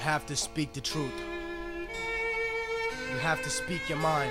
have to speak the truth. You have to speak your mind.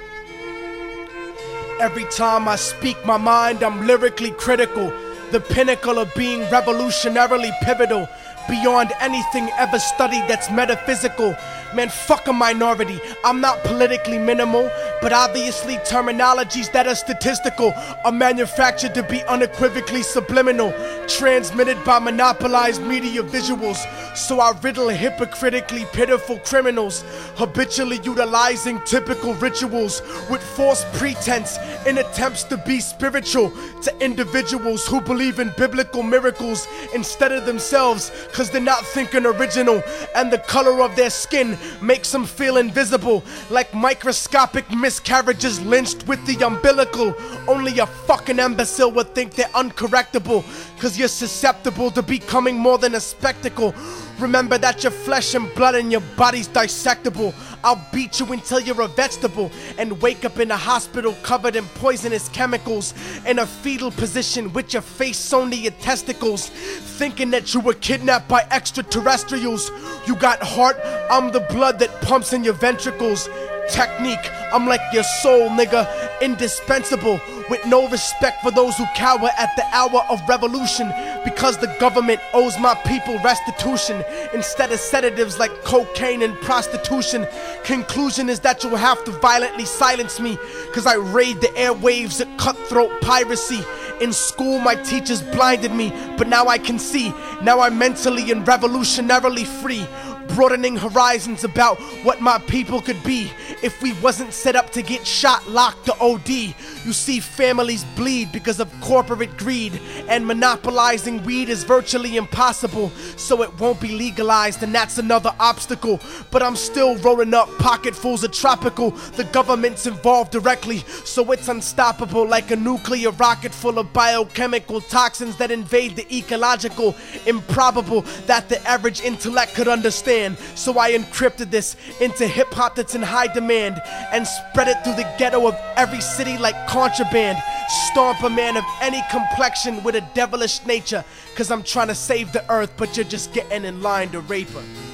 Every time I speak my mind, I'm lyrically critical, the pinnacle of being revolutionarily pivotal, beyond anything ever studied that's metaphysical. Man, fuck a minority. I'm not politically minimal, but obviously terminologies that are statistical are manufactured to be unequivocally subliminal, transmitted by monopolized media visuals. So I riddle hypocritically pitiful criminals, habitually utilizing typical rituals with false pretense in attempts to be spiritual to individuals who believe in biblical miracles instead of themselves, cause they're not thinking original, and the color of their skin makes them feel invisible, like microscopic miscarriages lynched with the umbilical. Only a fucking imbecile would think they're uncorrectable, cause you're susceptible to becoming more than a spectacle. Remember that your flesh and blood and your body's dissectable. I'll beat you until you're a vegetable and wake up in a hospital covered in poisonous chemicals, in a fetal position with your face sewn to your testicles, thinking that you were kidnapped by extraterrestrials. You got heart, I'm the blood that pumps in your ventricles. Technique, I'm like your soul, nigga, indispensable, with no respect for those who cower at the hour of revolution, because the government owes my people restitution instead of sedatives like cocaine and prostitution. Conclusion is that you'll have to violently silence me, cause I raid the airwaves at cutthroat piracy. In school my teachers blinded me, but now I can see. Now I'm mentally and revolutionarily free, broadening horizons about what my people could be if we wasn't set up to get shot, locked, to OD. You see, families bleed because of corporate greed, and monopolizing weed is virtually impossible, so it won't be legalized, and that's another obstacle. But I'm still rolling up pocketfuls of tropical. The government's involved directly, so it's unstoppable, like a nuclear rocket full of biochemical toxins that invade the ecological. Improbable that the average intellect could understand, so I encrypted this into hip-hop that's in high demand and spread it through the ghetto of every city like contraband. Stomp a man of any complexion with a devilish nature, cause I'm trying to save the earth, but you're just getting in line to rape her.